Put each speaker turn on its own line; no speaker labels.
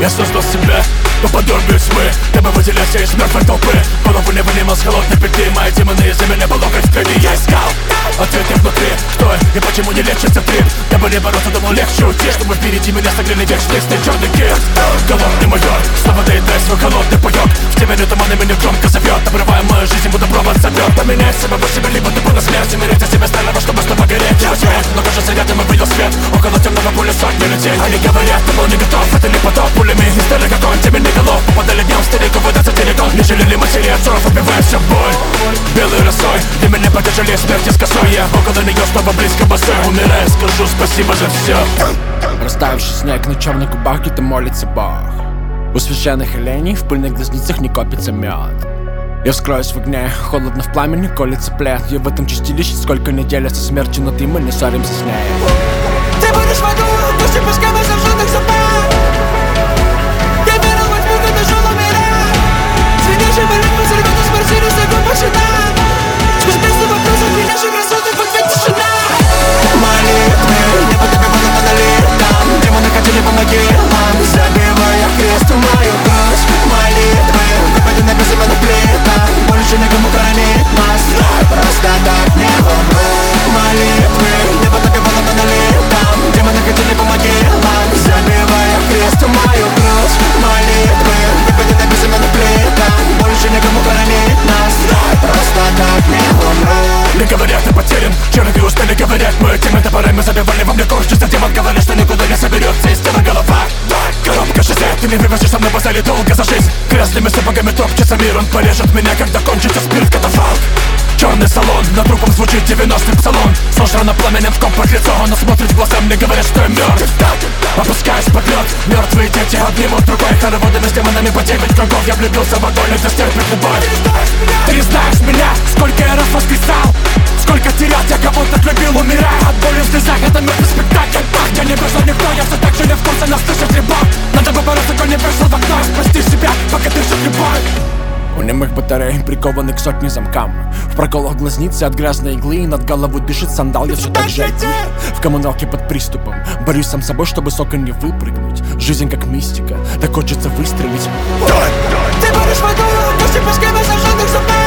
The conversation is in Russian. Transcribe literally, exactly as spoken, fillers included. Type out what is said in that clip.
Я создал себя по подобию тьмы, дабы выделяться из мертвой толпы. Голову не вынимал с холодной пяты. Мои демоны из-за меня по локоть в крови. Я искал ответы внутри, кто и почему не лечится трип. Дабы не бороться, думал легче уйти, чтобы впереди меня согрели вечный стиль черный кит. Голодный майор, снова доедай свой холодный паёк. В теме туманы меня громко зовет. Обрывая мою жизнь, будто провод зовет. Поменяй самого себя, либо ты на смерть. Умереть от себя стального, чтобы снова гореть. Я ответ, но кажется рядом и видел свет. Около темного поля сотни людей. Они говорят, ты был не готов, это не поток. Пулями из стали как он, тебе не голов. Попадали днем стариков, выдаться телегон. Не жалели матери отцов, убивая всю боль. Белой росой, для меня потяжелее смерти с косой. Я около нее снова близко босой. Умирая, скажу спасибо за все.
Растаявший снег на черных губах, где-то молится Бог. У священных оленей в пыльных глазницах не копится мед. Я вскроюсь в огне, холодно в пламени, колется плед. Я в этом чистилище сколько не делятся смертью, но ты, мы не ссоримся с ней.
Ты будешь в аду, пусть и пускай в зажженных зубах. Я верил во тьму, когда жил умирать. Звенящий молитвы взорвет из квартиры, снегом почина. Сквозь бездну вопросов, звенящий красоты, в ответ тишина. Молитвы, небо тебе было монолитом. Демоны хотели по могилам, забивая крест в мою грудь. Молитвы, выпади на безымянных плитах. Больше никому хоронить нас, просто так не умру. Молитвы, небо тебе было монолитом. Демоны хотели по могилам, забивая крест в мою грудь. Молитвы, выпади на безымянных плитах. Больше никому хоронить нас, просто так не умру.
Мне говорят, ты потерян, черви устали говорят. Мы теми топорами забивали во мне кость. Чисто демон говорит, что никуда не соберется из тела голова. Коробка шестьдесят, ты не вывезешь со мной по зале долго за жизнь. Грязными сапогами топчется мир, он порежет меня, когда кончится спирт катафалк. Черный салон, над трупом звучит девяностый псалом. Сожрано пламенем в компах лицо, она смотрит в глаза, мне говорят, что я мертв. Опускаюсь под лед, мертвые дети обнимут рукой. Хороводами с демонами по девять кругов. Я влюбился в огонь, это стерпит любовь. Ты не знаешь меня, сколько я раз воскресал. Сколько терял, я кого-то любил, умирая от боли в слезах. Это мертвый спектакль, так, я не вышел никто. Я все так же не в курсе, нас слышит ребок. Надо бы бороться, кто не вышел в окно. Прости себя, пока дышит любовь.
У немых батарей прикованы к сотне замкам. В проколах глазницы от грязной иглы. И над головой дышит сандал, я все так же один. В коммуналке под приступом борюсь сам собой, чтобы с окон не выпрыгнуть. Жизнь как мистика, так хочется выстрелить.
Ты будешь в аду, пусть и пускай в зажженных зубах.